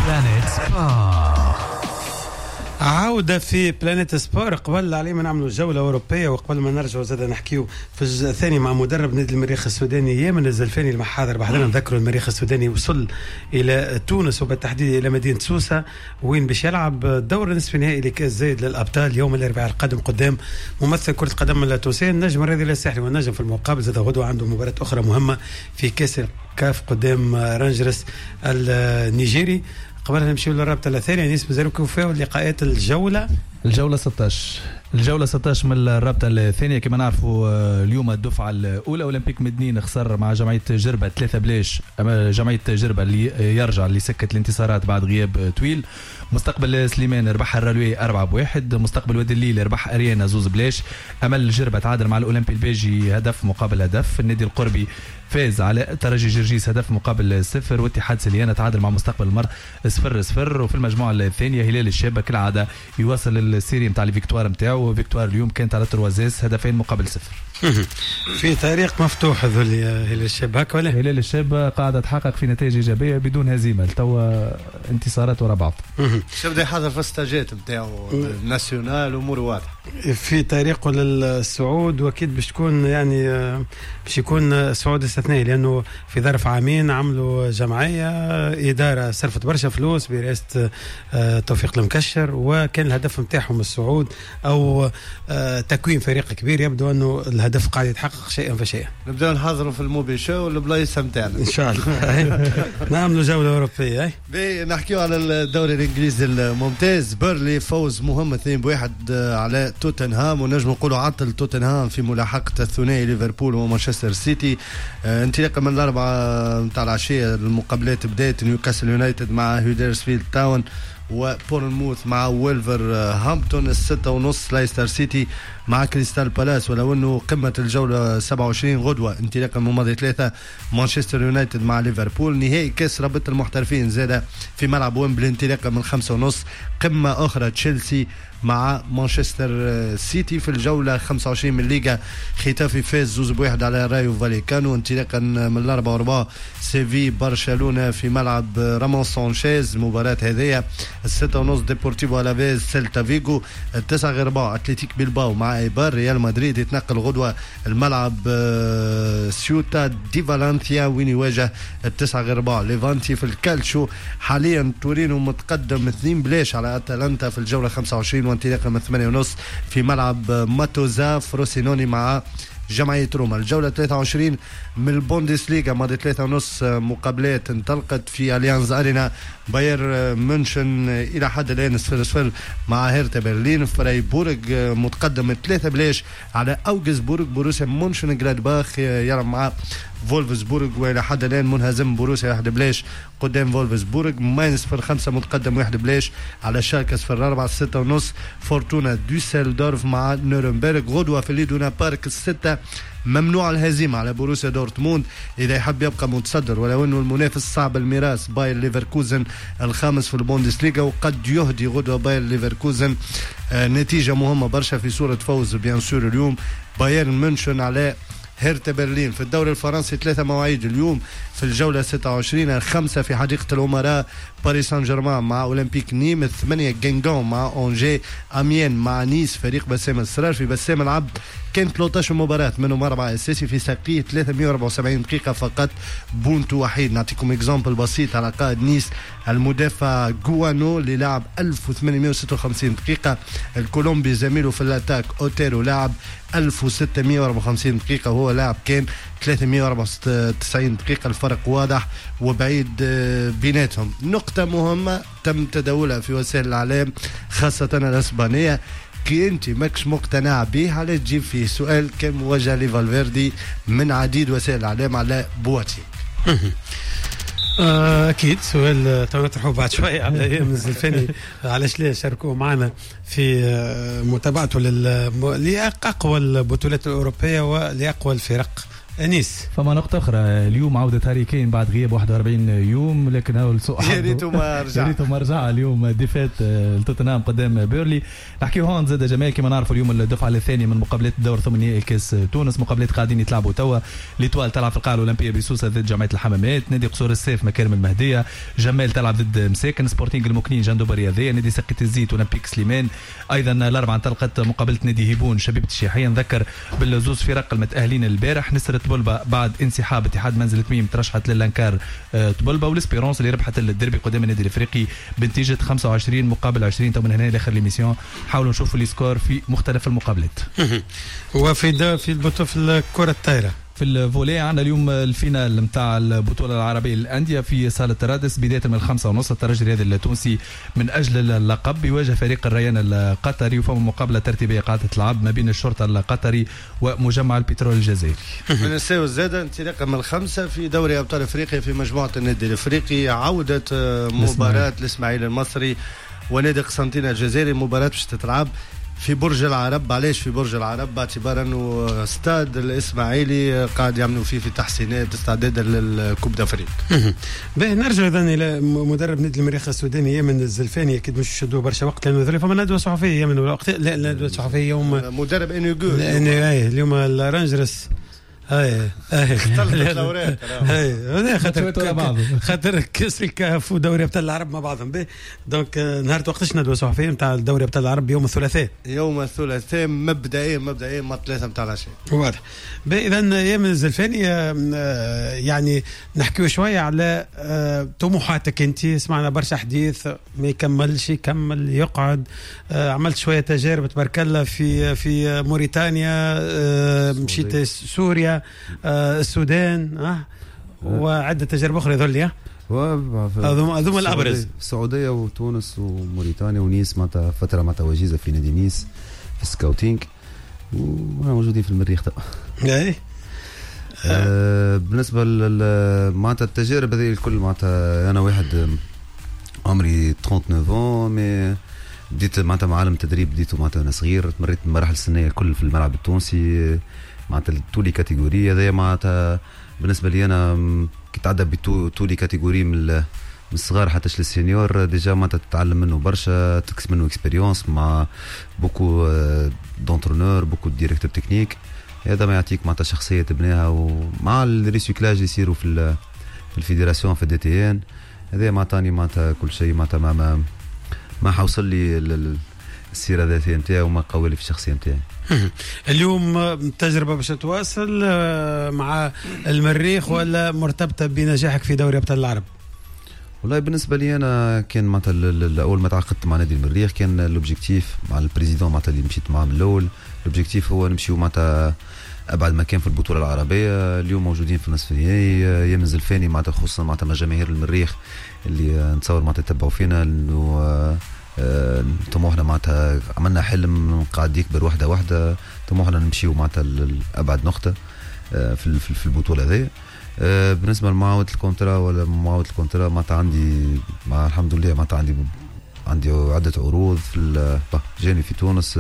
بلانيت سبور. عودة في بلانيت سبور. قبل علينا نعملوا جولة أوروبية، وقبل ما نرجعوا زاد نحكيو في الجزء الثاني مع مدرب نادي المريخ السوداني يامن الزلفاني المحاضر. بعدين نذكروا المريخ السوداني وصل إلى تونس وبالتحديد إلى مدينة سوسة، وين باش يلعب دور نصف نهائي لكأس زايد للأبطال يوم الأربعاء القادم قدام ممثل كرة القدم التونسية النجم الرياضي الساحلي. والنجم في المقابل زاد غدوة عنده مباراة أخرى مهمة في كأس كاف قدام رانجرس النيجيري. قبل نمشيو للرابطه الثانيه يعني اسم زاروكو فيو لقاءات الجوله 16 من الرابطه الثانيه. كما نعرفوا اليوم الدفعه الاولى اولمبيك مدنين خسر مع جمعيه جربه 3 بلاش. اما جمعيه جربه اللي يرجع اللي سكت الانتصارات بعد غياب طويل. مستقبل سليمان ربح الرالوي 4-1. مستقبل وادي الليل ربح اريانا 2 بلاش. امل جربه تعادل مع الاولمبي الباجي هدف مقابل هدف. النادي القربي فاز على ترجي جرجيس هدف مقابل 0. واتحاد سليانة تعادل مع مستقبل المرء 0-0. وفي المجموعة الثانية هلال الشابة كالعادة يواصل السيري نتاع الفيكتوار نتاعو. فيكتوار اليوم كانت على تروازيس هدفين مقابل 0. في طريق مفتوح هذول هلال الشاب هكا ولا؟ هلال الشاب قاعدة تحقق في نتائج إيجابية بدون هزيمة توا انتصارات ورا بعض. شبدا يحضر في الستاجات نتاعو ناسيونال امور واضحه في طريقه للصعود، واكيد باش تكون يعني باش يكون صعود استثنائي، لانه في ظرف عامين عملوا جمعيه اداره صرفت برشا فلوس برئاسه توفيق المكشر، وكان الهدف نتاعهم الصعود او تكوين فريق كبير. يبدو انه الهدف قاعد يتحقق شيئا فشيئا. نبداو نحضروا في الموبيشو والبلايص نتاعنا ان شاء الله. نعملوا جوله اوروبيه. نحكيو على الدوري الانجليزي الممتاز. بيرلي فوز مهم 2-1 على توتنهام، ونجم نقولوا عطل توتنهام في ملاحقه الثنائي ليفربول ومانشستر سيتي. انطلاقا من الاربعه نتاع العشيه المقابلات بدات نيوكاسل يونايتد مع هوديرسفيلد تاون، وبورنموث مع ويلفر هامبتون. 6:30 لايستر سيتي مع كريستال بالاس. ولو انه قمه الجوله 27 غدوه انطلاقا من ماضي 3 مانشستر يونايتد مع ليفربول. نهائي كاس رابطه المحترفين زاد في ملعب ويمبلي انطلاقا من 5:30. قمه اخرى تشيلسي مع مانشستر سيتي في الجولة 25 من الليغا. ختافي فاز 2-1 على رايو فاليكانو. انطلاقا من 4 سيفي برشلونة في ملعب رامون سانشيز. مباراة هذه 6:30 ديبورتيفو الافيز سيلتا فيغو. 9:04 اتلتيك بيلباو مع ايبار. ريال مدريد يتنقل غدوة الملعب سيوتا دي فالنسيا وين يواجه 9:04 ليفانتي. في الكالتشو حاليا تورينو متقدم 2 بلاش على اتلانتا في الجولة 25 وانطلاقا من 8:30 في ملعب ماتوزا. فروسينوني مع جمعية روما. الجولة 23 من البوندسليغا ماضي 3:30 مقابلات انطلقت في أليانز أرينا. باير منشن إلى حد الآن 0-0 مع هيرتا برلين. فرايبورغ متقدم 3 بلاش على أوغسبورغ. بروسيا منشن جلادباخ يلعب مع فولفسبورغ، وإلى حد الآن منهزم بروسيا 1 بلاش قدام فولفسبورغ. ماينز 5 متقدم 1 بلاش على شالكة 4. 6:30 فورتونا دوسيلدورف مع نورنبرغ. غدوة في ليدونا بارك 6 ممنوع الهزيمة على بروسيا دورتموند إذا يحب يبقى متصدر، ولو أنه المنافس صعب الميراث باير ليفركوزن الخامس في البوندسليغا. وقد يهدي غدوة باير ليفركوزن نتيجة مهمة برشا في صورة فوز بيان سور اليوم بايرن مونشن على هيرتا برلين. في الدوري الفرنسي 3 مواعيد اليوم في الجولة 26. 5 في حديقة الأمراء باريس سان جيرمان مع أولمبيك نيم. 8 جينغون مع أونجي. أميان مع نيس فريق بسام السرار. في بسام العبد كان 13 مباراة منهم 4 أساسي في ساقيه 374 دقيقة فقط بونتو وحيد. نعطيكم اكزامبل بسيط على قائد نيس المدافع جوانو اللي لعب 1856 دقيقة. الكولومبي زميله في الاتاك اوتيرو لعب 1654 دقيقة وهو لاعب كان 394 دقيقة. الفرق واضح وبعيد بيناتهم. نقطة مهمة تم تداولها في وسائل الإعلام خاصة الإسبانية، كي انت ماكش مقتنع به على تجيب فيه سؤال كان موجه لفالفيردي من عديد وسائل الاعلام على بواتي. اكيد سؤال تنطرحه بعد شويه على ايام الزلفاني علاش لا شاركوا معنا في متابعته لاقوى البطولات الاوروبيه ولاقوى الفرق انيس فما نقطة أخرى اليوم عودة هاري كين بعد غياب 41 يوم، لكن هو السوء يا ريته ما رجع، يا ريته ما رجع اليوم ديفات توتنهام قدام بيرلي. نحكيو هون زاد جمال كما نعرفوا اليوم الدفعة الثانية من مقابلات الدور ثمانية الكاس تونس، مقابلات قاعدين يتلعبوا توا. ليتوال تلعب في القاعة الأولمبية بسوسة ضد جمعية الحمامات، نادي قصور السيف مكارم المهدية، جمال تلعب ضد مساكن، سبورتينغ المكنين جندوبة رياضية، نادي سقة الزيت أولمبيك سليمان. أيضا الأربعة انطلقت مقابلة نادي هيبون شبيبة الشيحية. نذكر بالزوز فرق المتأهلين البارح، نسر طبلبة بعد انسحاب اتحاد منزل تميم ترشحت للانكار طبلبة، والاسبيرونس اللي ربحت الديربي قدام النادي الافريقي بنتيجه 25 مقابل 20. تو من هنا لاخر ليميسيون حاولوا نشوفوا لي سكور في مختلف المقابلات. وفي البطوله في الكره الطايره في الفولي عندنا اليوم الفينال نتاع البطوله العربيه للانديه في صاله الرادس بدايه من 5:30. الترجي الرياضي التونسي من اجل اللقب بيواجه فريق الريان القطري، وفما مقابله ترتيبيه قاعده تلعب ما بين الشرطه القطري ومجمع البترول الجزائري. من الساوي الزاده انطلاقا من 5 في دوري ابطال افريقيا في مجموعه النادي الافريقي، عوده مباراه الاسماعيلي المصري ونادي قسنطينه الجزائري. مباراه باش تتلعب في برج العرب. علاش في برج العرب؟ باعتبار انه استاد الاسماعيلي قاعد يعملوا فيه في تحسينات استعدادا للكوب دافريك. باهي نرجع اذا الى مدرب نادي المريخ السوداني يمن الزلفاني. اكيد مش شدوا برشا وقت لانه ذولي فما ندوه صحفيه يمن وقت. لا ندوه صحفيه يوم مدرب انيغول اليوم الرانجرس اختلطت الاوراق هذا خاطر كاس الكاف ودوري ابطال العرب مع بعضهم. دونك نهار وقتاش ندوه صحفيه نتاع الدوري ابطال العرب يوم الثلاثاء مبدئيا ما 3 نتاع العشاء. واضح. اذا يا من الزلفاني يعني نحكيو شويه على طموحاتك انت. سمعنا برشا حديث ما يكملش، يكمل يقعد. عملت شويه تجارب تبارك الله في موريتانيا، مشيت سوريا، السودان، وعدة تجارب أخرى ذولي. هذوما الأبرز. السعودية وتونس وموريتانيا ونيس معناتها فترة معناتها وجيزة في نادي نيس في السكاوتينج، وأنا موجودين في المريخ توا. بالنسبة معناتها التجارب هذه الكل معناتها أنا واحد عمري 39 مي بديت معناتها معلم تدريب، بديته معناتها أنا صغير، مريت المراحل السنية الكل في الملعب التونسي معناتها تولي كاتيجوري. هذا معناتها بالنسبه لي انا كي تعدى بتولي كاتيجوري من الصغار حتى للسينيور ديجا معناتها تتعلم منه برشا، تكسب منه اكسبيريونس مع بوكو دونترونور، بوكو ديريكتور تكنيك. هذا ما يعطيك معناتها شخصيه تبنيها، ومع الريسيكلاج اللي يصيروا في الفيدراسيون في الدي تي ان. هذا معطاني معناتها كل شيء معناتها ما حوصل لي السيره الذاتيه نتاعي وما قوي لي في الشخصيه نتاعي. اليوم تجربة باش تواصل مع المريخ ولا مرتبطة بنجاحك في دوري أبطال العرب؟ والله بالنسبة لي أنا كان معناتها أول ما تعاقدت مع نادي المريخ كان الأوبجيكتيف مع البريزيدون معناتها اللي مشيت معاه من الأول. الأوبجيكتيف هو نمشيو معناتها أبعد مكان في البطولة العربية. اليوم موجودين في النصف النهائي يمن زلفاني معناتها خصوصا معناتها مع جماهير المريخ اللي نتصور معناتها يتبعوا فينا، لأنه طموحنا معناتها عملنا حلم قاعد يكبر واحدة. طموحنا نمشيو معناتها لأبعد نقطة في البطولة هذه. بالنسبة لمعاودة الكونترا ولا معاودة الكونترا معناتها عندي الحمد لله معناتها عندي عدة عروض جاني في تونس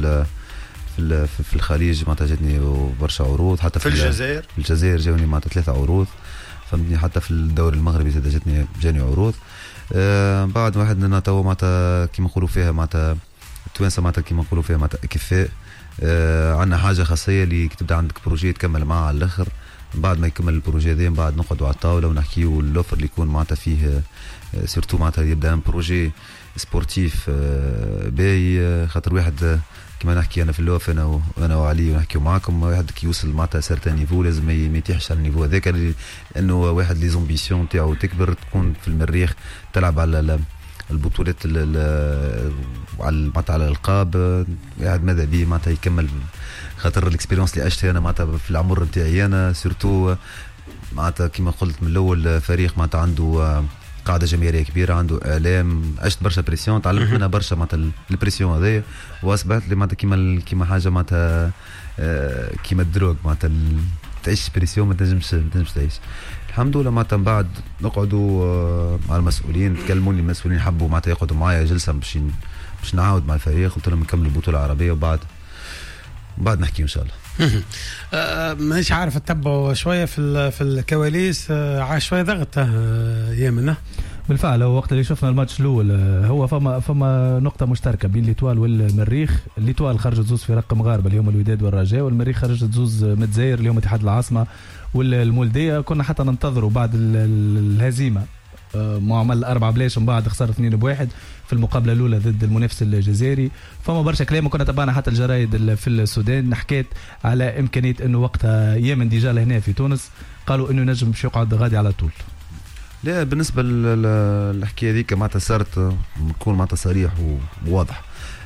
في الخليج معناتها جاتني برشا عروض، حتى في الجزائر جاني معناتها 3 عروض فهمتني، حتى في الدوري المغربي جاني عروض. بعد واحد لنا تو معناتها كيما نقولوا فيها معناتها التوانسه معناتها كيما نقولوا فيها معناتها اكفاء. عندنا حاجه خاصيه اللي تبدا عندك بروجي تكمل معاه على الاخر. بعد ما يكمل البروجي هذا بعد نقعدوا على الطاوله ونحكيوا اللوفر اللي يكون معناتها فيه سيرتو معناتها يبدا ان بروجي سبورتيف باهي. خاطر واحد كما نحكي انا في اللوف انا وعلي ونحكيو معاكم، واحد كي يوصل معناتها سيرتان نيفو لازم ما يتيحش على النيفو هذاك، لانه واحد لي زومبيسيون تاعو تكبر، تكون في المريخ تلعب على البطولات معناتها على الالقاب. واحد ماذا بيه معناتها يكمل، خاطر الاكسبيريونس اللي عشتها انا معناتها في العمر نتاعي انا سيرتو معناتها كما قلت من الاول فريق معناتها عنده قاعده جماهيريه كبيره، عنده اعلام، عشت برشا بريسيون، تعلمت منها برشا معناتها البريسيون هذايا، واصبحت لي معناتها كيما حاجه معناتها كيما الدروغ معناتها تعيش بريسيون ما تنجمش تعيش. الحمد لله معناتها من بعد نقعدوا مع المسؤولين، تكلموني المسؤولين حبوا معناتها يقعدوا معايا جلسه باش نعاود مع الفريق، قلت لهم نكمل البطوله العربيه وبعد نحكي ان شاء الله. مش عارف اتبعوا شويه في الكواليس، عاش شويه ضغط يمنا. بالفعل هو وقت اللي شفنا الماتش الاول هو فما نقطه مشتركه بين ليتوال والمريخ. ليتوال خرجت زوز فرق مغاربه اليوم الوداد والرجاء، والمريخ خرجت زوز متزاير اليوم اتحاد العاصمه والمولديه. كنا حتى ننتظروا بعد الهزيمه معمل 4 بلاش من بعد خسارة 2-1 في المقابله الاولى ضد المنافس الجزائري. فما برشا كلام كنا تبعنا حتى الجرايد في السودان حكيت على امكانيه انه وقتها يمن ديجا لهنا في تونس قالوا انه نجم باش يقعد غادي على طول. لا بالنسبه للحكايه هذيك معناتها صارت نكون معناتها صريح وواضح.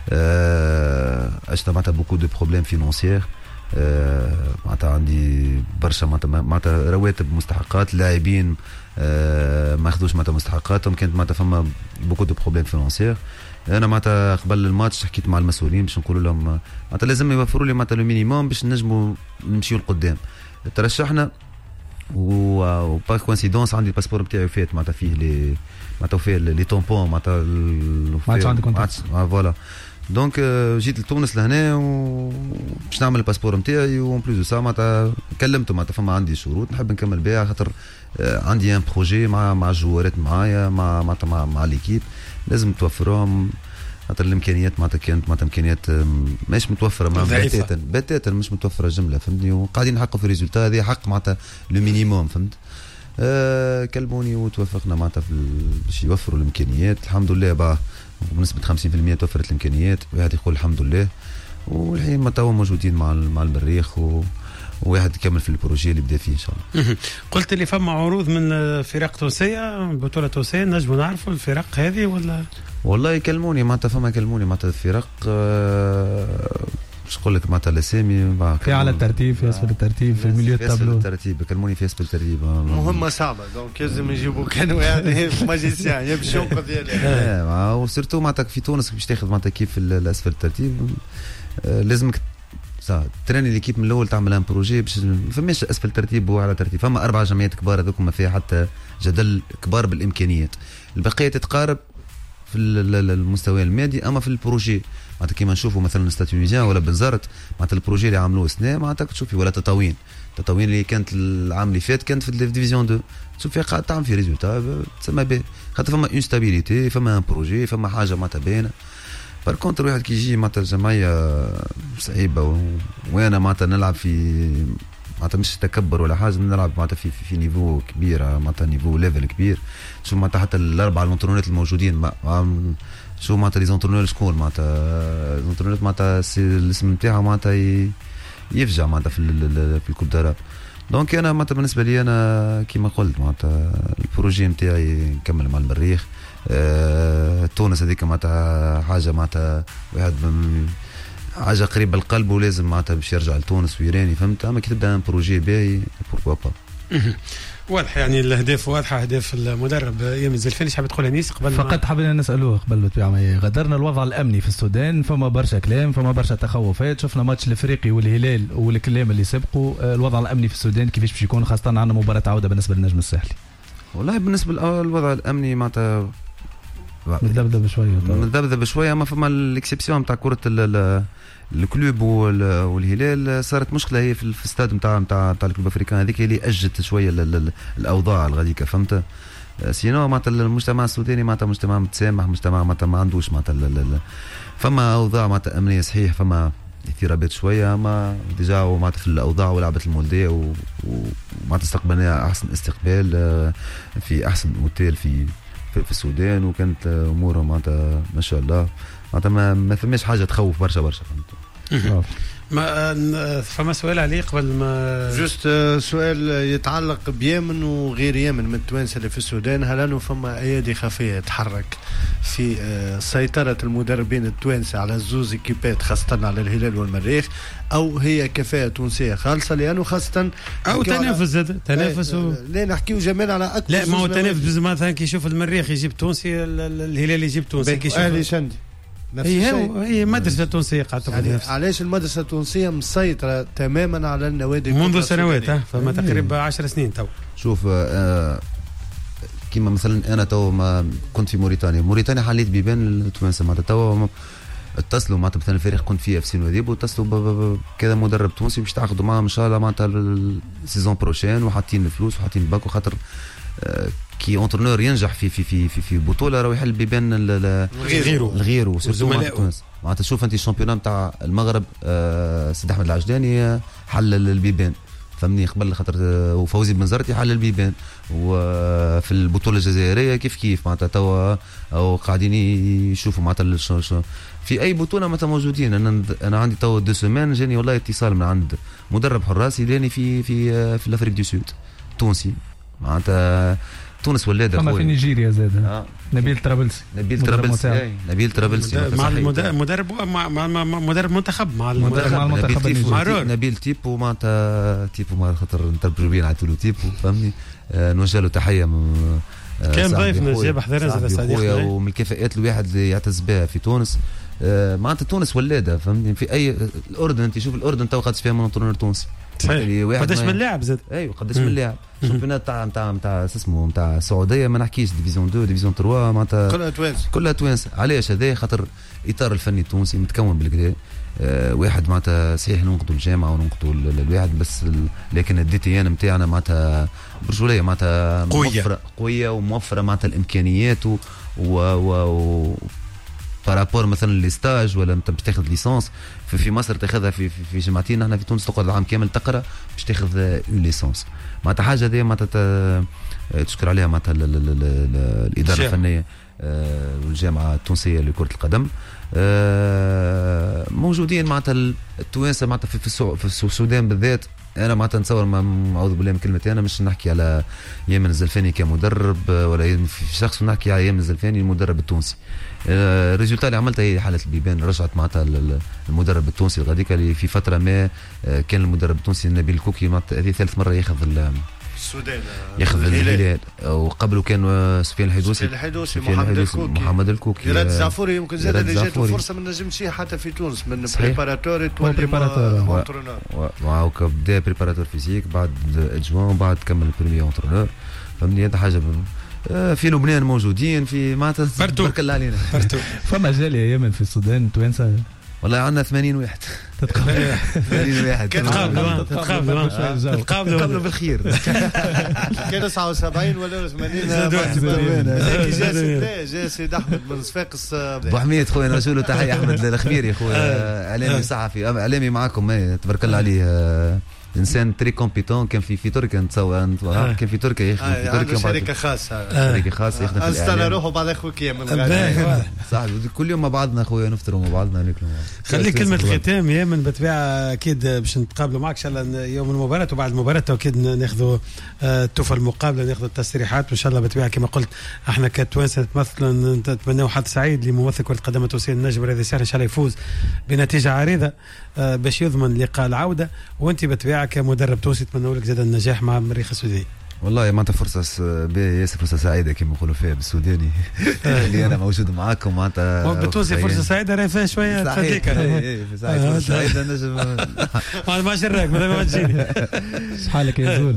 عشنا معناتها بوكو دو بروبليم فينونسيير، معناتها عندي برشا معناتها رواتب مستحقات لاعبين ما اخذوش معناتها مستحقاتهم، كانت معناتها فما بوكو دو بروبليم فينونسيير. انا معناتها قبل الماتش حكيت مع المسؤولين باش نقول لهم معناتها لازم يوفروا لي معناتها لو مينيموم باش نجموا نمشيو لقدام. ترشحنا وبار كوانسيدونس عندي الباسبور نتاعي فات معناتها فيه لي معناتها فيه لي طومبون معناتها ما عادش عندك كونتاكت فوالا. دونك جيت لتونس لهنا باش نعمل الباسبور نتاعي وان بلوس دو سا معناتها كلمته معناتها فما عندي شروط نحب نكمل بها خاطر عندي ان بروجي مع الجوارات معايا مع ليكيب لازم توفرهم خاطر الامكانيات معناتها كانت معناتها امكانيات مش متوفره بتاتا مش متوفره جمله فهمتني، وقاعدين نحققوا في الريزولتا هذه حق معناتها لو مينيموم فهمت. كلموني وتوافقنا معناتها باش يوفروا الامكانيات الحمد لله بقى بنسبه 50% توفرت الامكانيات وواحد يقول الحمد لله. والحين ما توا موجودين مع المريخ وواحد يكمل في البروجي اللي بدا فيه ان شاء الله. قلت لي فما عروض من فرق تونسيه بطوله تونسيه نجموا نعرفوا الفرق هذه ولا؟ والله كلموني معناتها كلموني معناتها الفرق مش نقول لك معناتها الاسامي في على الترتيب في اسفل الترتيب في الميليو التابلو الترتيب كلموني في اسفل الترتيب مهمه صعبه دونك لازم يجيبوا كانوا يعني ماجيسيان يمشي ينقذ ديالها وسيرتو معناتها في تونس باش تاخذ معناتها كيف الاسفل الترتيب لازمك تراني ليكيب من الاول تعمل ان بروجي باش ما فماش اسفل ترتيب وعلى ترتيب. فما 4 جمعيات كبار هذوك ما فيها حتى جدل كبار بالامكانيات، البقيه تتقارب في المستوى المادي. اما في البروجي معناتها كيما نشوفوا مثلا ستاد تونيزيان ولا بنزرت معناتها البروجي اللي عملوه سنه معناتها تشوفي ولا تطاوين اللي كانت العام اللي فات كانت في ديفيزيون 2 تشوف فيها قاعد تعمل في ريزولتا تسمى به خاطر فما اون ستابيليتي فما ان بروجي فما حاجه معناتها باينه. بار كونتر واحد كي يجي معناتها الجمعيه صعيبه وانا معناتها نلعب في معناتها مش تكبر ولا حاجه نلعب معناتها في نيفو كبير معناتها نيفو ليفل كبير. شوف معناتها حتى الاربعه الانترونات الموجودين شو معناتها لي زونترونور شكون معناتها زونترونور معناتها الاسم نتاعها معناتها يفجع معناتها في الكوب داراب. دونك انا معناتها بالنسبه لي انا كيما قلت معناتها البروجي نتاعي نكمل مع المريخ. تونس هذيك معناتها حاجه معناتها واحد حاجه قريبه للقلب ولازم معناتها باش يرجع لتونس ويراني فهمت. اما كي تبدا ان بروجي باهي بوركوا با واضح يعني الاهداف واضحه اهداف المدرب ايام الزلفاني. حاب تقول انيس قبل فقط حابين نسالوه قبل بالطبيعه غدرنا الوضع الامني في السودان فما برشا كلام فما برشا تخوفات. شفنا ماتش الافريقي والهلال والكلام اللي سبقوا الوضع الامني في السودان كيفاش باش يكون خاصه عندنا مباراه عوده بالنسبه للنجم الساحلي. والله بالنسبه للوضع الامني معناتها مذبذب شويه اما فما الاكسبسيون نتاع كره الكلوب والهلال صارت مشكله هي في الاستاد نتاع الكلوب الافريقي هذيك اللي اجت شويه الاوضاع الغاديكه فهمت. سينو معناتها المجتمع السوداني معناتها مجتمع متسامح مجتمع معناتها ما عندوش معناتها فما اوضاع معناتها امنيه صحيح فما اضطرابات شويه اما ديجا معناتها في الاوضاع ولعبه المولديه ومعناتها استقبلنا احسن استقبال في احسن اوتيل في السودان وكانت امورها معناتها ما شاء الله معناتها ما فماش حاجه تخوف برشا فهمت. ما فما سؤال عليه قبل ما جوست سؤال يتعلق بيمن وغير يمن من التوانسه اللي في السودان. هل انه فما ايادي خفيه تتحرك في سيطره المدربين التوانسه على الزوز ايكيبات خاصه على الهلال والمريخ او هي كفاءه تونسيه خالصه لانه خاصه او تنافس تنافس لا نحكيو جمال على اكبر لا ما هو تنافس مثلا كي يشوف المريخ يجيب تونسي الهلال يجيب تونسي كي يشوف هي مدرسة تونسية قاعدة تقول علاش المدرسة التونسية مسيطرة تماما على النوادي منذ سنوات فما تقريبا 10 سنين تو. شوف كيما مثلا انا تو ما كنت في موريتانيا حليت بيبان التوانسة معناتها تو اتصلوا معناتها مثلا الفريق كنت فيه في سينوديب واتصلوا كذا مدرب تونسي باش تعاقدوا معاه ان شاء الله معناتها السيزون بروشين وحاطين الفلوس وحاطين الباكو خاطر كي اونترنور ينجح في بطوله راه يحل بيبان الغيرو تونس معناتها شوف انت الشامبيون نتاع المغرب سيد احمد العجلاني حل البيبان فهمني قبل خاطر وفوزي بن زرتي حل البيبان وفي البطوله الجزائريه كيف معناتها توا او قاعدين يشوفوا معناتها في اي بطوله معناتها موجودين. انا عندي توا 2 سيمين جاني والله اتصال من عند مدرب حراس يداني في الافريق دو سود تونسي معناتها تونس ولاده خويا في نيجيريا زاد نبيل طرابلسي نبيل طرابلسي مع مدرب منتخب مع المنتخب نبيل تيبو معناتها خاطر نترجمين على تولو تيبو فهمني نوجه له تحيه كان ضيفنا جاب حضرنا صديقنا ومن الكفاءات الواحد اللي يعتز بها في تونس معناتها تونس ولاده فهمني في اي الاردن انت شوف الاردن تو قادش فيها مونترونر تونسي قداش من لاعب زاد ايوه قداش من لاعب الشامبيونات تاع اسمه تاع السعوديه ما نحكيش ديفيزيون 2 ديفيزيون 3 معناتها كلها توانسه علاش هذا خاطر اطار الفني التونسي متكون بالكدا واحد معناتها صحيح ننقدوا الجامعه وننقدوا الواحد بس لكن الدي تي ان نتاعنا معناتها برجوليه معناتها قويه وموفره معناتها الامكانيات و بارابور مثلا ليستاج ولا انت باش تاخذ ليسونس في مصر تاخذها في جامعتين احنا في تونس تقعد العام كامل تقرا باش تاخذ ليسونس معناتها حاجه دي معناتها تشكر عليها معناتها الاداره الفنيه والجامعه التونسيه لكره القدم موجودين معناتها التوانسه معناتها في السودان بالذات. انا معناتها نتصور ما اعوذ بالله من كلمتي انا مش نحكي على يمن الزلفاني كمدرب ولا في شخص نحكي على يمن الزلفاني المدرب التونسي. الريزولتا اللي عملتها هي حاله البيبان رجعت معناتها المدرب التونسي الغاديك اللي في فتره ما كان المدرب التونسي نبيل الكوكي معناتها هذه ثالث مره ياخذ السودان ياخذ الهلال وقبله كان سفيان الحدوسي محمد الكوكي راد الزعفوري يمكن زاد اللي جاته فرصه ما نجمش حتى في تونس من بريباراتور وهاكا بدا بريباراتور فيزيك بعد ادجوان بعد كمل البريمي اونترونور فهمني هذا حاجه في لبنان موجودين في معناتها تبارك الله علينا فما جالي ايام في السودان توانسه والله عندنا 80 واحد 80 واحد تتقابلوا بالخير كان 79 ولا 80 جا سيد احمد بن صفاقس ابو حميد خويا نرجو له تحيه احمد الخميري خويا اعلامي صحفي اعلامي معاكم تبارك الله عليه انسان تري كومبيتون كان في تركيا نتصور كان في تركيا يخدم في تركيا شركه خاصه يخدم في الاعلام روحوا بعض اخويا من صح كل يوم مع بعضنا اخويا نفطروا مع بعضنا ناكلوا خلي كلمه الختام يا من بالطبيعه اكيد باش نتقابلوا معك ان شاء الله يوم المباراه وبعد المباراه اكيد ناخذوا التوفه المقابله ناخذوا التصريحات وان شاء الله بالطبيعه كما قلت احنا كتوانسه مثلا نتمنوا حظ سعيد لممثل كره القدم التونسيه النجم رياضي ساحل ان شاء الله يفوز بنتيجه عريضه باش يضمن لقاء العوده وانت بالطبيعه كمدرب تونسي نتمنوا لك زاد النجاح مع المريخ السوداني. والله معناتها فرصه سعيده كما يقولوا فيها بالسوداني اللي انا موجود معاكم معناتها بالتونسي فرصه سعيده راهي فيها شويه تفديك فرصه سعيده نجم ما شراك ما تجيني شحالك يا زول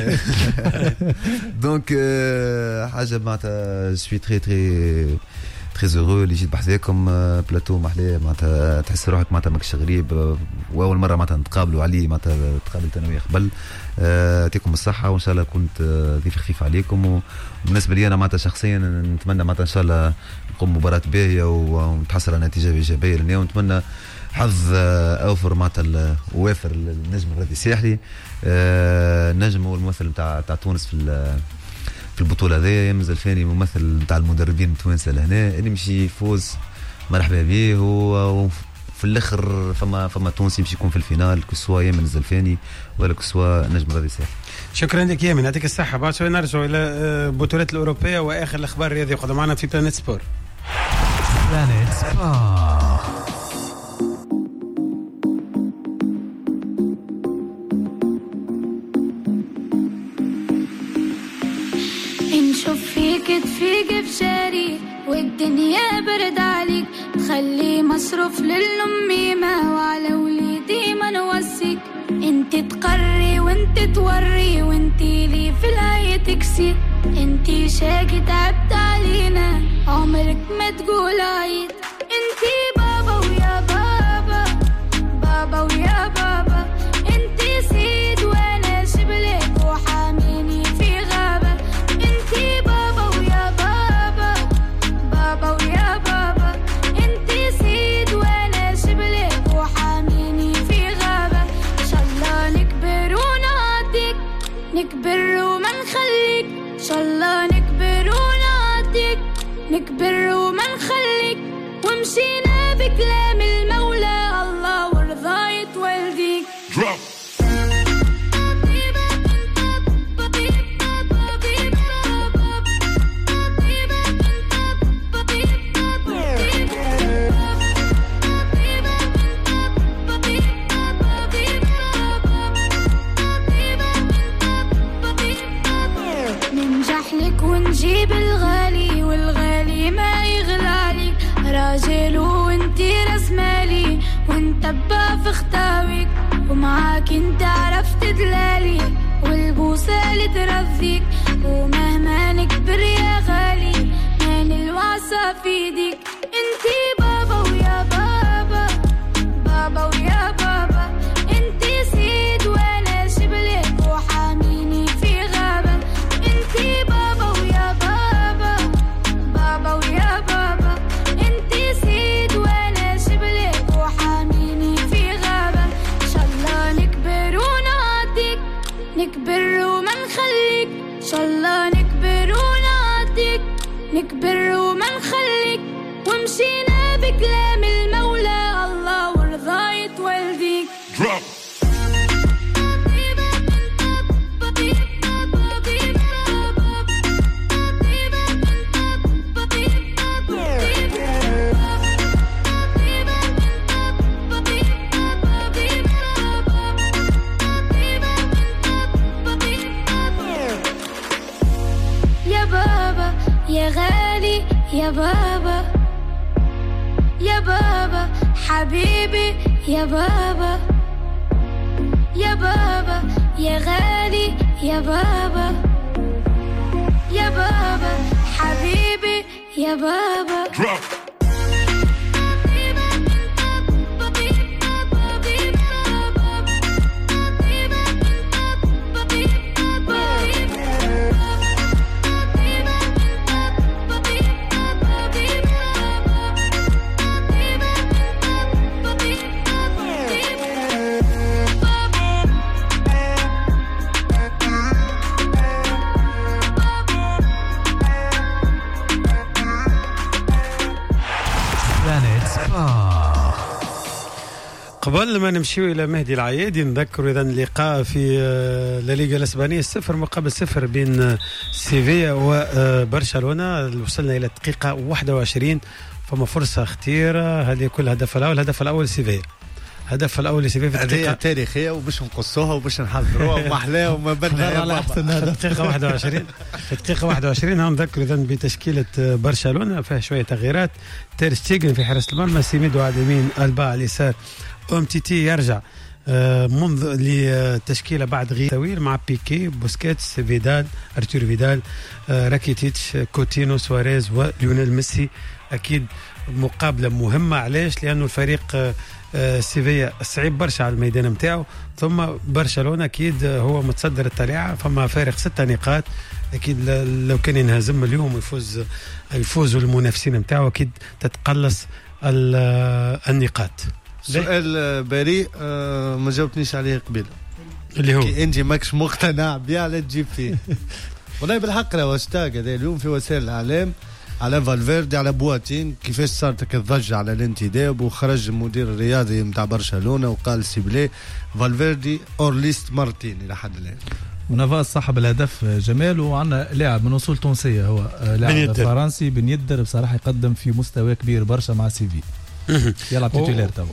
دونك حاجه معناتها سوي تري تري زورو اللي جيت بحذاكم بلاتو محلاه معناتها تحس روحك معناتها ماكش غريب واول مره معناتها نتقابلوا عليه معناتها تقابلت انا وياه قبل يعطيكم الصحه وان شاء الله كنت ضيف خفيف عليكم وبالنسبه لي انا معناتها شخصيا نتمنى معناتها ان شاء الله نقوم مباراه باهيه ونتحصل على نتيجه ايجابيه لنا ونتمنى حظ اوفر معناتها وافر للنجم الرياضي الساحلي النجم هو الممثل نتاع تونس في البطوله هذه يمن الزلفاني ممثل نتاع المدربين التوانسه لهنا اللي مشي يفوز مرحبا به وفي الاخر فما تونسي مشي يكون في الفينال كسوا يمن الزلفاني ولا كسوا نجم الرياضي الساحلي. شكرا لك يمن يعطيك الصحه. بعد شوي نرجع الى البطولات الاوروبيه واخر الاخبار الرياضيه وقد معنا في بلانيت سبور. بلانيت سبور نشوف فيك تفيق بشاري والدنيا برد عليك تخلي مصروف للأميمة وعلى وليدي ما نوسيك انت تقري وانت توري وانت لي في الهاية تكسير انت شاقي تعبت علينا عمرك ما تقول عيد انت بابا شاء الله نكبر ونعطيك، نكبر وما نخليك، ومشينا بكلام المولى الله ورضاية والديك. ونجيب الغالي والغالي ما يغلالي، راجل وانتي راس مالي ونتبع في خطاويك، ومعاك انت عرفت دلالي والبوسة اللي ترضيك، ومهما نكبر يا غالي ما نلوعصى في ايديك. انتي بابا ويا بابا، بابا ويا بابا، انتي سيد وانا شبلك وحاميني في غابة. انتي بابا ويا بابا، بابا ويا بابا، انتي سيد وانا شبلك وحاميني في غابة. ان شاء الله نكبر ونعطيك، نكبر وما نخليك، ان شاء الله نكبر ونعطيك، نكبر وما نخليك، ومشينا بكلام المولى الله ورضاية والديك. يا بابا يا غالي يا بابا، يا بابا حبيبي يا بابا، يا بابا يا غالي يا بابا، يا بابا حبيبي يا بابا. قبل ما نمشيو الى مهدي العيادي نذكر اذا اللقاء في لا ليغا الاسبانيه 0-0 بين سيفيا وبرشلونه. وصلنا الى الدقيقه 21، فما فرصه خطيره. هذه كل الهدف الاول سيفيا، الهدف الاول لسيفيا في الدقيقه تاريخيه وباش نقصوها وباش نحضروها ومحلاه وما بدنا على احسن هدف. الدقيقه 21 في الدقيقه 21 نذكر اذا بتشكيله برشلونه فيها شويه تغييرات. تير شتيغن في حراسه المرمى، سيميدو على اليمين، البا على اليسار، أمتيتي يرجع منذ لتشكيلة بعد غياب طويل مع بيكي، بوسكيتس، فيدال، أرتور فيدال، راكيتيتش، كوتينو، سواريز وليونيل ميسي. أكيد مقابلة مهمة. علاش؟ لأنه الفريق سيفيا صعيب برشا على الميدان متاعه، ثم برشلونة أكيد هو متصدر الطليعة، فما فارق 6 نقاط. أكيد لو كان ينهزم اليوم يفوز المنافسين متاعه أكيد تتقلص النقاط. سؤال بريء ما جاوبتنيش عليه قبيله، اللي هو كي انت ماكش مقتنع بيه على تجيب فيه. والله بالحق لو اشتاق هذا اليوم في وسائل الاعلام على فالفيردي على بواتين، كيفاش صارت الضجه على الانتداب، وخرج المدير الرياضي نتاع برشلونه وقال سيبلي فالفيردي اورليست مرتين الى حد الان. ونافاس صاحب الهدف جمال، وعندنا لاعب من اصول تونسيه هو لاعب فرنسي بن يدر، بصراحه يقدم في مستوى كبير برشا مع سيفي، يلعب تيتولير توا.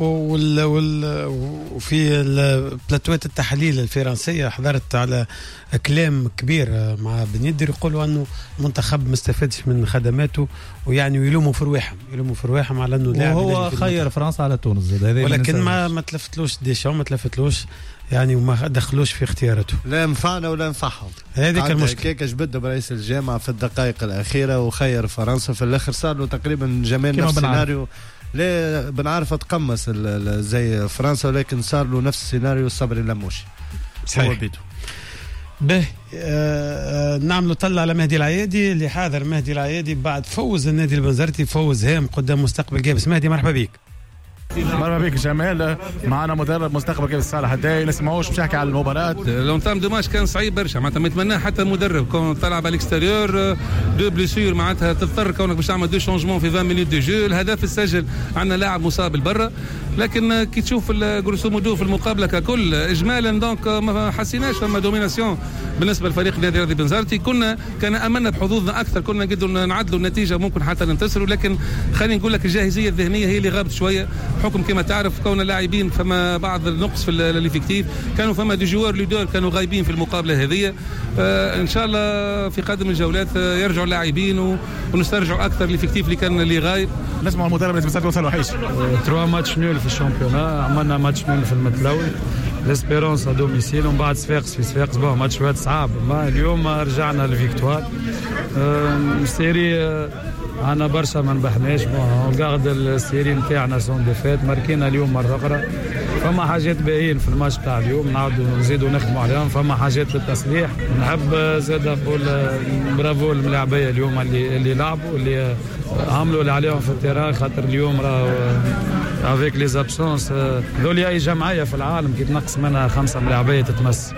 وفي البلاتوات التحليل الفرنسيه حضرت على كلام كبير مع بن يدر، يقولوا انه المنتخب ما استفادش من خدماته، ويعني يلوموا في رواحهم على انه لاعب وهو خير فرنسا على تونس، ولكن ما تلفتلوش ديشام، ما تلفتلوش يعني وما دخلوش في اختياراته، لا نفعنا ولا نفعهم. هذيك المشكله. كيكاش بدا برئيس الجامعه في الدقائق الاخيره وخير فرنسا، في الاخر صار له تقريبا جمال نفس السيناريو. لا بنعرف تقمص زي فرنسا، ولكن صار له نفس السيناريو الصبري اللموشي. صحيح. به نعملوا طلع على مهدي العيادي اللي حاضر. مهدي العيادي بعد فوز النادي البنزرتي، فوز هام قدام مستقبل جابس. مهدي مرحبا بك. مرحبا بك جمال. معنا مدرب مستقبل كيف صالح الداي، نسمعوش باش يحكي على المباراة. لونتام دو ماتش كان صعيب برشا، معناتها ما يتمناه حتى المدرب كون تلعب على الاكستيريور دو بليسيور، معناتها تضطر كونك باش تعمل دو شونجمون في 20 مينوت دو جو. الهدف السجل عندنا لاعب مصاب البرة، لكن كي تشوف الجروسو مودو في المقابله ككل اجمالا دونك ما حسيناش فما دوميناسيون بالنسبه لفريق النادي الرياضي بنزرتي. كان املنا بحظوظنا اكثر، كنا نقدروا نعدلوا النتيجه ممكن حتى ننتصروا، لكن خلينا نقول لك الجاهزيه الذهنيه هي اللي غابت شويه بحكم كما تعرف كون اللاعبين فما بعض النقص في الافكتيف، كانوا فما دي جوار ليدور كانوا غايبين في المقابله هذه. ان شاء الله في قادم الجولات يرجعوا اللاعبين ونسترجعوا اكثر الافكتيف اللي غايب. نسمع المدرب اللي بنزرتي وصل وحيش. 3 ماتش نول في الشامبيونا، عملنا ماتش نول في المتلوي، ليسبيرونس دوميسيل ومن بعد صفاقس في صفاقس. ماتش واد صعب، اليوم رجعنا للفيكتوار. السيري عنا برشا ما نبحناش، قاعد السيري نتاعنا سون ديفيت، ماركينا اليوم مره اخرى. فما حاجات باهيين في الماتش تاع اليوم نعاودوا نزيدوا نخدموا عليهم، فما حاجات للتصليح. نحب زاد نقول برافو للملاعبيه اليوم اللي لعبوا، اللي عملوا اللي عليهم في التيران، خاطر اليوم راهو افيك لي زابسونس ذولي اي جمعيه في العالم كي تنقص منها 5 ملاعبيه تتمس.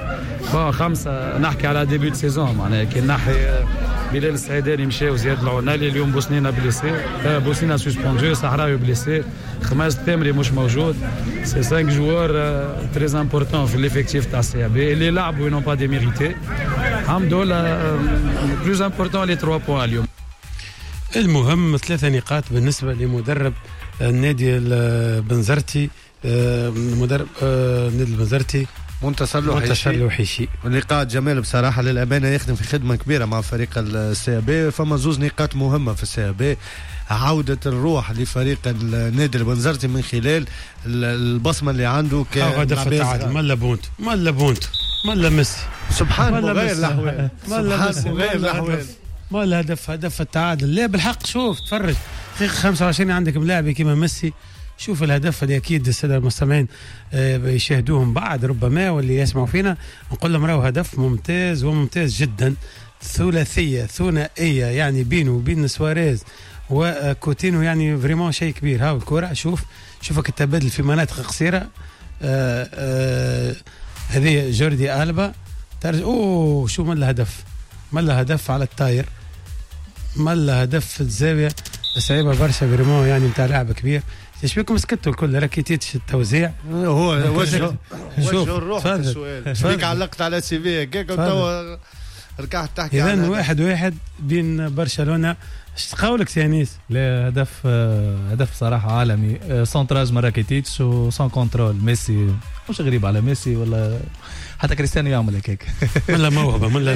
5 نحكي على ديبيوت سيزون، معناها كي نحي بلال السعيداني مشى وزياد العنالي، اليوم بوسنينا بليسي، بوسنينا سسبوندو، صحراوي بليسي، خماس التمري مش موجود. سي 5 جوار تري امبورطون في ليفيكتيف تاع السي بي اللي لعبوا نون با دي ميريتي. الحمد لله بلوز امبورطون لي 3 بوان اليوم. المهم 3 نقاط بالنسبه لمدرب النادي البنزرتي، مدرب النادي البنزرتي منتصر الوحيشي. اللقاء جمال بصراحه للامانه يخدم في خدمه كبيره مع فريق السي بي. فما 2 نقاط مهمه في السي بي، عودة الروح لفريق النادي البنزرتي من خلال البصمة اللي عنده هدف التعادل. ملا بونت ملا ميسي، سبحان مغير الأحوال، ملا هدف التعادل. لا بالحق شوف تفرج دقيقة 25 عندك ملاعب كيما ميسي. شوف الهدف اللي اكيد الساده المستمعين يشاهدوهم بعد ربما واللي يسمعوا فينا، نقول لهم راهو هدف ممتاز وممتاز جدا. ثنائيه يعني بينه وبين سواريز وكوتينو، يعني فريمون شيء كبير. هاو الكرة شوفك التبادل في مناطق قصيرة. هذه جوردي ألبا شو ملا هدف على الطاير، ملا هدف في الزاوية صعيبة برشا فريمون، يعني متاع لاعب كبير. ايش بكم سكتوا الكل ركيتيتش التوزيع هو وجهه الروح. السؤال فيك علقت على سي في هكاك وتوا ركعت تحكي. اذا 1-1 بين برشلونه. ايش تقولك سيانيس؟ لا هدف صراحه عالمي. سونتراج من راكيتيتش وسون كونترول. ميسي مش غريب على ميسي ولا حتى كريستيانو يعمل هكاك. ولا موهبه ولا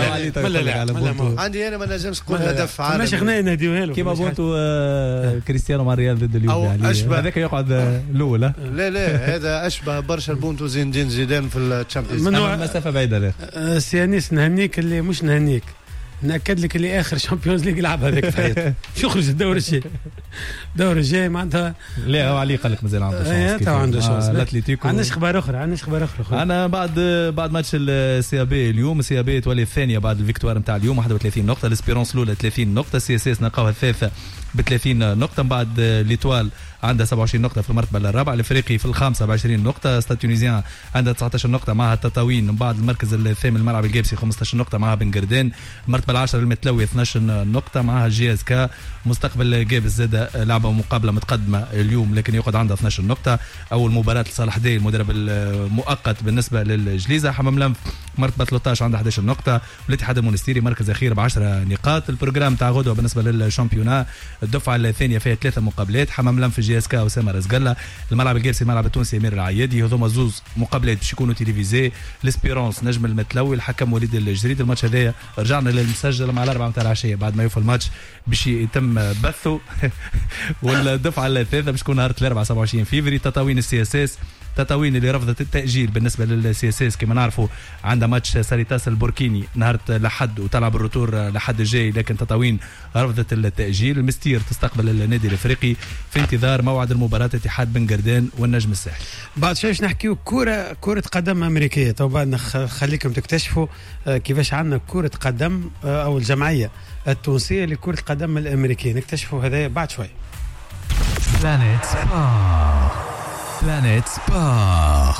عندي انا ما نجمش نقول هدف عالمي، ماشي غنى ناديوها له كيما بونتو كريستيانو مع الريال ضد اليوم، يعني هذاك يقعد الاول. لا هذا اشبه برشا بونتو زين زيدان في الشامبيونز، مسافه بعيده. لا سيانيس نهنيك اللي مش نهنيك، نأكد لك اللي اخر شامبيونز ليج لعب هذاك في حياته. يخرج الدور الجاي معناتها. لا هو علي قال لك مازال عنده شانس. الاتليتيكو عندناش اخبار اخرى. انا بعد ماتش السي بي اليوم، السي بي تولي الثانيه بعد الفيكتوار نتاع اليوم 31 نقطه، الاسبيرونس الاولى 30 نقطه، سي اس اس نلقاوها الثالثه ب 30 نقطه، من بعد ليتوال عندها 27 نقطه في المرتبه الرابعه، الافريقي في الخامسه ب 20 نقطه، ستاد تونيزيان عندها 19 نقطه معها التطاوين، من بعد المركز الثامن الملعب الجابسي 15 نقطه معها بن قردان، المرتبه العاشره المتلوي 12 نقطه معها جي اس كا، مستقبل جابس زاد لعبه مقابله متقدمه اليوم لكن يقعد عندها 12 نقطه. اول مباراه لصالح دي المدرب المؤقت بالنسبه للجليزه. حمام لمف مرتبه 13 عندها 11 نقطه، والاتحاد المونستيري مركز اخير ب 10 نقاط. البروجرام تاع غدوه بالنسبه للشامبيونا الدفعه الثانيه فيها 3 مقابلات، حمام لمف جي اس كا وسام رزقله، الملعب الجالسي الملعب التونسي امير العيادي، هذوما زوز مقابلات باش يكونوا تيليفيزي. الاسبيرونس نجم المتلوي، الحكم وليد الجريد. الماتش هذايا رجعنا للمسجل مع 4 نتاع العشيه بعد ما يوفى الماتش باش يتم بثه. والدفعه الثالثه باش تكون نهار 4 27 فيفري. تطاوين السي اس اس، تطاوين اللي رفضت التاجيل بالنسبه للسي اس اس كما نعرفوا عندها ماتش ساريتاس البوركيني نهار لحد وتلعب الروتور لحد الجاي، لكن تطاوين رفضت التاجيل. المستير تستقبل النادي الافريقي في انتظار موعد المباراه اتحاد بن قردان والنجم الساحلي. بعد شوي باش نحكيو كره قدم امريكيه. طبعا خليكم تكتشفوا كيفاش عندنا كره قدم او الجمعيه التونسيه لكره القدم الامريكيه، نكتشفوا هذا بعد شوي. بلانيت سبورت. بلانيت سبور.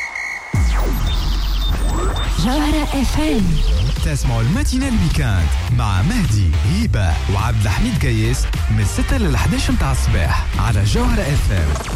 جوهرة FM. تسمعوا الماتينال الويكاند مع مهدي هيبة وعبد الحميد كيس من 6 ل 11 متاع الصباح على جوهرة FM.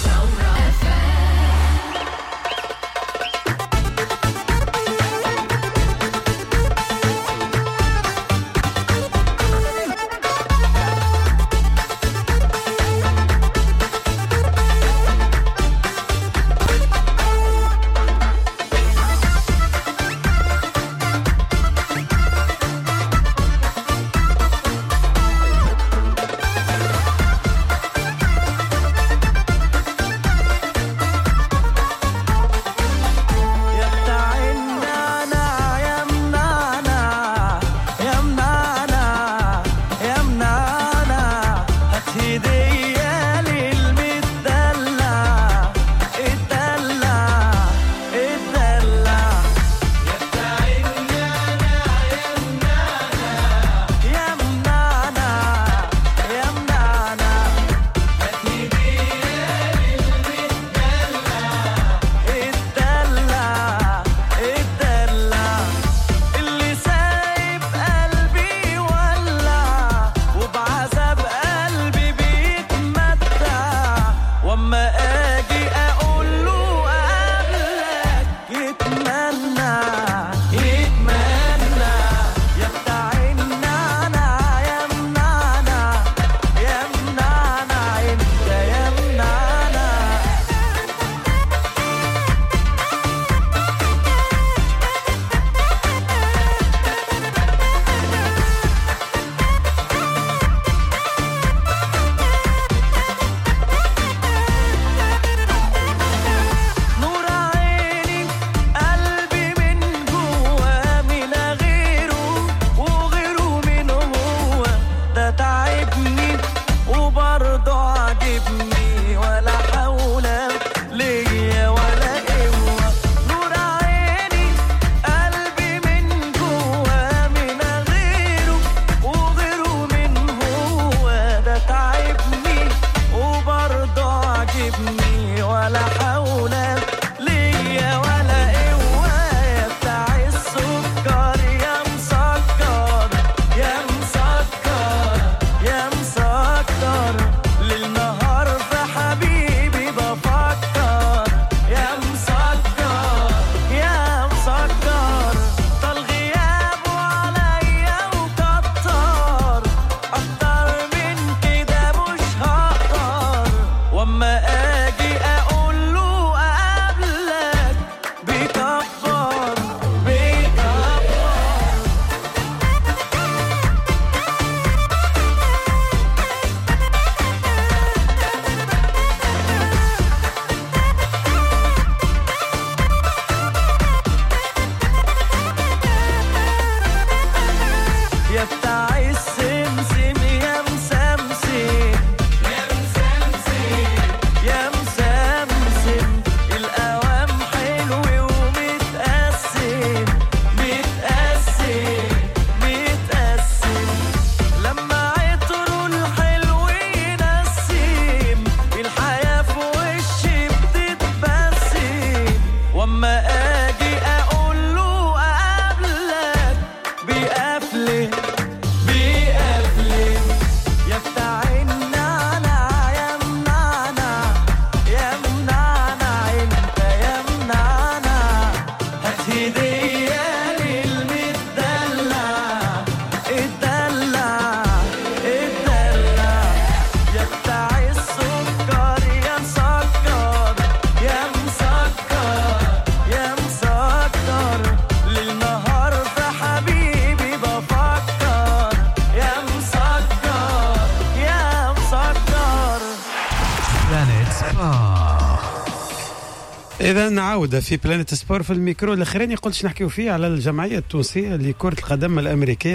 إذا نعود في بلانيت سبور في الميكرو الأخراني قلتش نحكيو فيه على الجمعية التونسية لكرة القدم الأمريكية.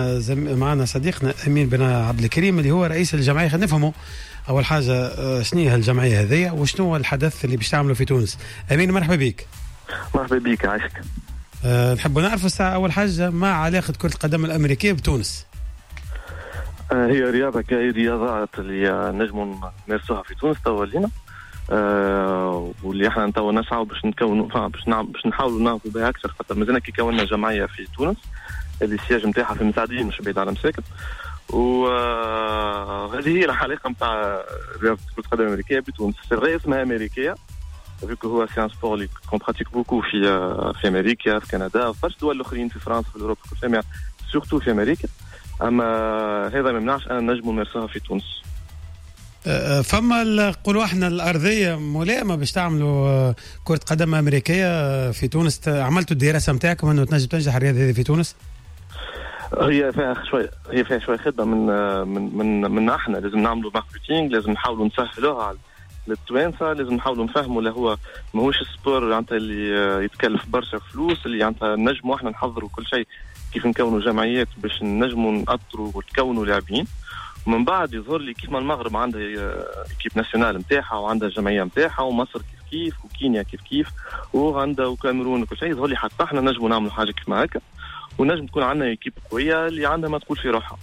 معنا صديقنا أمين بن عبد الكريم اللي هو رئيس الجمعية. خلينا نفهموا أول حاجة شنو هي الجمعية هذه وشنو هو الحدث اللي باش تعملوا في تونس. أمين مرحبا بك. مرحبا بك عايشك. نحب نعرف الساعة أول حاجة ما علاقة كرة القدم الأمريكية بتونس؟ هي رياضة كأي رياضات اللي نجموا نمارسوها في تونس تولينا، واللي احنا نتوا نسعوا باش نكونوا باش نحاولوا نهضوا بها اكثر، خاطر مازلنا كي كوننا جمعيه في تونس اللي السياج نتاعها في المساعدين مش بعيد على مساكن. وهذه هي الحلقه نتاع رياضه كره القدم الامريكيه بتونس. الرئيس اسمها امريكيه vu que هو سي ان سبور اللي كون براتيك بوكو في امريكا في كندا وفي دول اخرين في فرنسا في اوروبا كل شيء سورتو في امريكا. اما هذا ما يمنعش ان نجموا نمارسوها في تونس. فما نقولوا احنا الارضيه ملائمه باش تعملوا كره قدم امريكيه في تونس. عملتوا الدراسه نتاعكم انه تنجم تنجح الرياضه هذه في تونس؟ هي فيها شويه خدمه من احنا لازم نعملوا ماركتينغ، لازم نحاولوا نسهلوها للتوانسه، لازم نحاولوا نفهموا اللي هو ماهوش سبور اللي يتكلف برشا فلوس، اللي نجموا احنا نحضروا كل شيء كيف نكونوا جمعيات باش نجموا نأطروا ونكونوا لاعبين. ومن بعد يظهر لي كيف ما المغرب عندها ايكيب ناسيونال نتاعها وعندها جمعيه نتاعها، ومصر كيف وكينيا كيف وغندا وكاميرون وكل شيء، يظهر لي حتى احنا نجموا نعملوا حاجه كيف ما هكا، ونجم تكون عندنا ايكيب قويه اللي عندها ما تقول في روحها.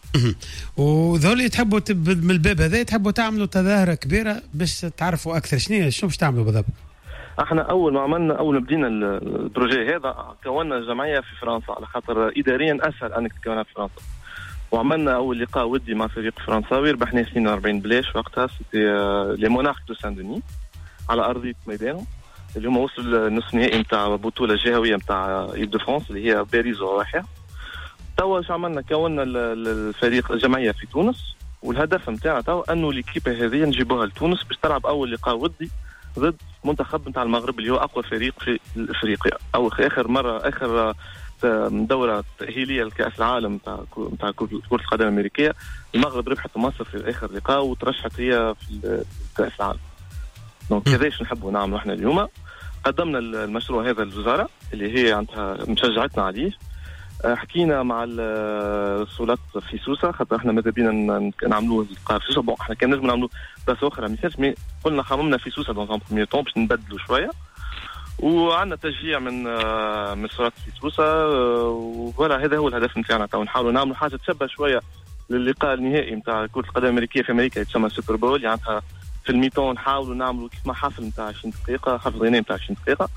وذولي تحبوا من الباب هذا تحبوا تعملوا تظاهره كبيره باش تعرفوا اكثر شنو باش تعملوا بالضبط؟ احنا اول ما بدينا البروجي هذا كونا جمعيه في فرنسا على خاطر اداريا اسهل انك تكونها في فرنسا، وعملنا اول لقاء ودي مع فريق فرنساوي ربحنا 42 بلاش وقتها سيتي لي مونارك دو سان ديني على ارضيه ميدانهم اللي هما وصلوا النصف النهائي نتاع بطوله جهويه نتاع إيل دو فرانس اللي هي باريس وواحد. توا شو عملنا كونا الفريق الجمعيه في تونس، والهدف نتاعنا توا انه ليكيب هذه نجيبوها لتونس باش تلعب اول لقاء ودي ضد منتخب نتاع المغرب اللي هو اقوى فريق في افريقيا. او اخر دوره تاهيليه لكاس العالم نتاع كره القدم الامريكيه المغرب ربحت مصر في اخر لقاء وترشحت هي في كاس العالم. دونك كذاش نحبوا نعملوا احنا اليوم. قدمنا المشروع هذا للوزاره اللي هي عندها مشجعتنا عليه. حكينا مع السلطات في سوسه خاطر احنا ماذا بينا نعملوه في سوسه. بون احنا كان لازم نعملوه بس اخرى ميساج مي قلنا خممنا في سوسه دون ان بروميير طون باش نبدلوا شويه، وعندنا تشجيع من السلطات في سوسه. وفوالا هذا هو الهدف نتاعنا تو نحاولوا نعملوا حاجه تشبه شويه للقاء النهائي نتاع كره القدم الامريكيه في امريكا يتسمى سوبر بول، يعني في الميتون نحاولوا نعملوا كيف ما حفل نتاع 20 دقيقه، حفل غنائي نتاع 20 دقيقه،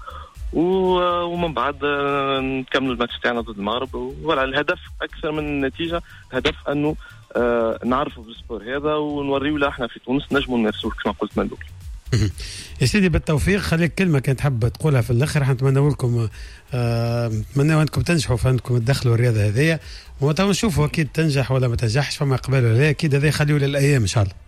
ومن بعد نكملوا الماتش تاعنا ضد المغرب. ولا الهدف اكثر من النتيجه، الهدف انه نعرفوا بالسبور هذا ونوريو له احنا في تونس نجموا نمارسوه كما قلت من الاول. يا سيدي بالتوفيق. خليك كلمه كانت تحب تقولها في الاخر. نتمنى لكم نتمنى انكم تنجحوا في انكم تدخلوا الرياضه هذه، وتو نشوفوا اكيد تنجح ولا ما تنجحش فما قبل ولا لا، اكيد هذا يخليه للايام ان شاء الله.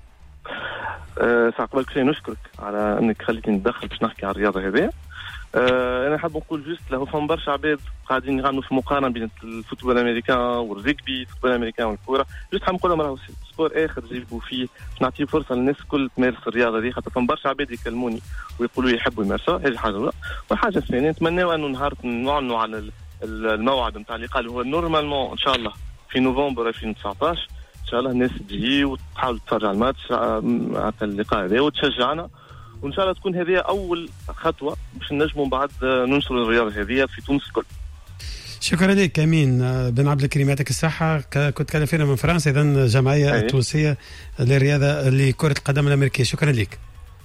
قبل كل شيء نشكرك على انك خليتني ندخل باش نحكي على الرياضه هذه. انا حاب نقول جوست له فما برشا عباد قاعدين يغنوا في مقارنه بين الفوتبول الامريكان والريغبي، الفوتبول الامريكان والكوره. جوست حاب نقول لهم راهو سبور اخر جيبوا فيه باش نعطيه فرصه للناس الكل تمارس الرياضه هذه، خاطر فما برشا عباد يكلموني ويقولوا يحبوا يمارسوها. هذه حاجه اولى. والحاجه الثانيه نتمناو انه نهار نعلنوا على الموعد نتاع اللقاء اللي هو نورمالمون ان شاء الله في نوفمبر 2019 ان شاء الله الناس تجي وتحاول تتفرج على الماتش على اللقاء هذا وتشجعنا، وان شاء الله تكون هذه اول خطوه باش نجموا بعد ننشروا الرياضه هذه في تونس الكل. شكرا لك امين بن عبد الكريم، يعطيك الصحه. كنت كان فينا من فرنسا اذا جمعيه تونسيه للرياضه لكره القدم الامريكيه. شكرا لك.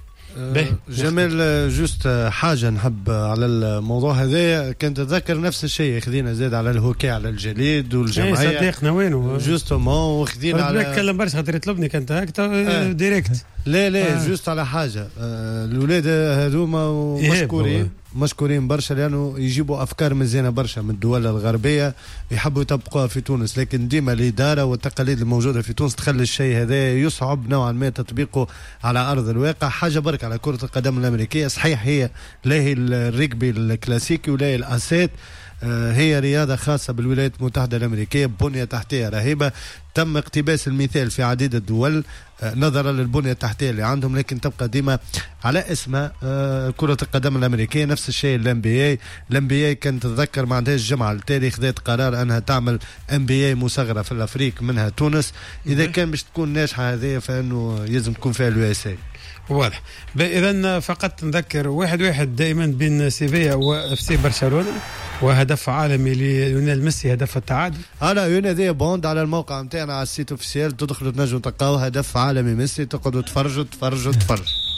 جمال جوست حاجه نحب على الموضوع هذا، كنت اتذكر نفس الشيء خذينا زاد على الهوكي على الجليد والجمعيه صديقنا وينه جوستومون وخذينا على نتكلم برشا خاطر يطلبني كنت هكا ديريكت. لا جوست على حاجه الاولاد هذوما مشكورين برشا لانه يجيبوا افكار مزيانه برشا من الدول الغربيه يحبوا يطبقوها في تونس، لكن ديما الاداره والتقاليد الموجوده في تونس تخلي الشيء هذا يصعب نوعا ما تطبيقه على ارض الواقع. حاجه برك على كره القدم الامريكيه، صحيح هي لا هي الريغبي الكلاسيكي ولا هي الاسات، هي رياضة خاصة بالولايات المتحدة الأمريكية، بنية تحتية رهيبة، تم اقتباس المثال في عديد الدول نظرا للبنية التحتية اللي عندهم، لكن تبقى ديما على اسمها كرة القدم الأمريكية. نفس الشيء الNBA كانت تتذكر ما عندهاش جمعة التالي خذت قرار أنها تعمل NBA مصغرة في الأفريق منها تونس. إذا كان باش تكون ناجحة هذه فإنه لازم تكون فيها USA. واضح. إذن فقط نذكر 1-1 دائما بين سيفيا وFC برشلونة، وهدف عالمي ليونيل ميسي هدف التعادل. يونيل ذي بوند على الموقع متاعنا على السيت اوفيسيال، تدخلوا تنجموا تلقاو هدف عالمي ميسي، تقعدوا تفرجوا.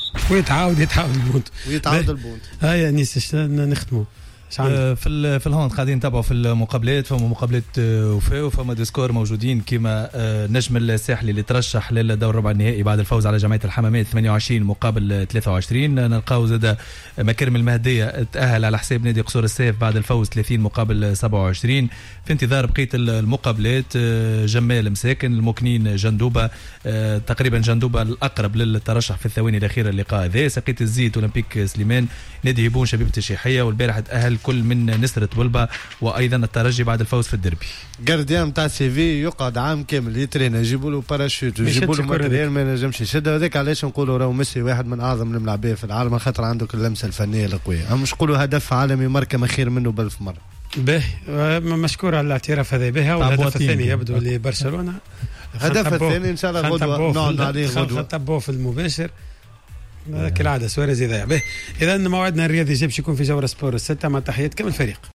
ويتعاود البونت البونت. هيا نيس نختموا. في الهوند قاعدين نتابعوا في المقابلات، فما مقابلات وفاء وفما ديسكور موجودين كيما نجم الساحلي اللي ترشح للدور ربع النهائي بعد الفوز على جمعية الحمامات 28 مقابل 23. نلقاو زاد مكارم المهدية تأهل على حساب نادي قصور السيف بعد الفوز 30 مقابل 27. في انتظار بقية المقابلات جمال مساكن المكنين جندوبة، تقريبا جندوبة الأقرب للترشح في الثواني الأخيرة اللقاء ذا. سقية الزيت أولمبيك سليمان، نادي هيبون شبيبة الشيحية، والبارحة تأهل كل من نسرة بلبة وأيضا الترجي بعد الفوز في الدربي. جارديان نتاع سيفي يقعد عام كامل يترينا، يجيبوا له باراشوت ويجيبوا له ماتريال ما ينجمش يشدها، هذاك علاش نقولوا راهو ميسي واحد من أعظم الملاعبية في العالم خاطر عنده اللمسة الفنية القوية. مش نقولوا هدف عالمي ماركة خير منه بألف مرة. باهي مشكور على الاعتراف هذا. باهي والهدف الثاني يبدو لبرشلونة. الهدف الثاني ان شاء الله غدوه نقعد عليه غدوه نتبعوه في المباشر كالعاده. سواريز يضيع به. اذا موعدنا الرياضي باش يكون في جوله سبور 6 مع تحيات كامل الفريق.